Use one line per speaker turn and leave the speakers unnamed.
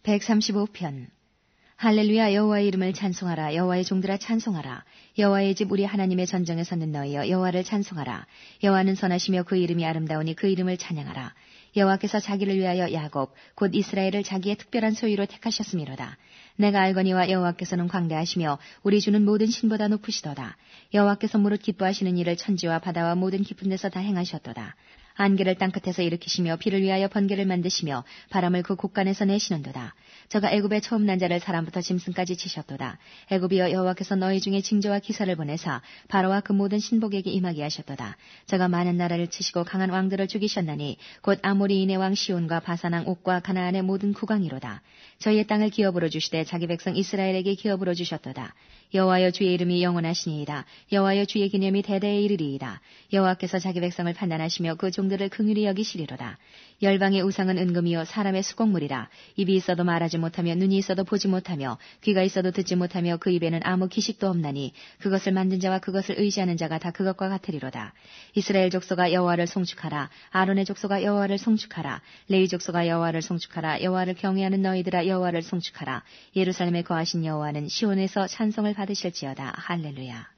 135편. 할렐루야. 여호와의 이름을 찬송하라. 여호와의 종들아 찬송하라. 여호와의 집 우리 하나님의 전정에 섰는 너희여 여호와를 찬송하라. 여호와는 선하시며 그 이름이 아름다우니 그 이름을 찬양하라. 여호와께서 자기를 위하여 야곱 곧 이스라엘을 자기의 특별한 소유로 택하셨음이로다. 내가 알거니와 여호와께서는 광대하시며 우리 주는 모든 신보다 높으시도다. 여호와께서 무릇 기뻐하시는 일을 천지와 바다와 모든 깊은 데서 다 행하셨도다. 안개를 땅끝에서 일으키시며 비를 위하여 번개를 만드시며 바람을 그 곳간에서 내시는도다. 저가 애굽의 처음 난 자를 사람부터 짐승까지 치셨도다. 애굽이여 여호와께서 너희 중에 징조와 기사를 보내사 바로와 그 모든 신복에게 임하게 하셨도다. 저가 많은 나라를 치시고 강한 왕들을 죽이셨나니 곧 아모리인의 왕 시온과 바산 왕 옥과 가나안의 모든 국왕이로다. 저희의 땅을 기업으로 주시되 자기 백성 이스라엘에게 기업으로 주셨도다. 여호와여 주의 이름이 영원하시니이다. 여호와여 주의 기념이 대대에 이르리이다. 여호와께서 자기 백성을 판단하시며 그 종들을 긍휼히 여기시리로다. 열방의 우상은 은금이요 사람의 수곡물이라. 입이 있어도 말하지 못하며 눈이 있어도 보지 못하며 귀가 있어도 듣지 못하며 그 입에는 아무 기식도 없나니 그것을 만든 자와 그것을 의지하는 자가 다 그것과 같으리로다. 이스라엘 족속아 여호와를 송축하라. 아론의 족속아 여호와를 송축하라. 레위 족속아 여호와를 송축하라. 여호와를 경외하는 너희들아 여호와를 송축하라. 예루살렘에 거하신 여호와는 시온에서 찬송을 받으실지어다. 할렐루야.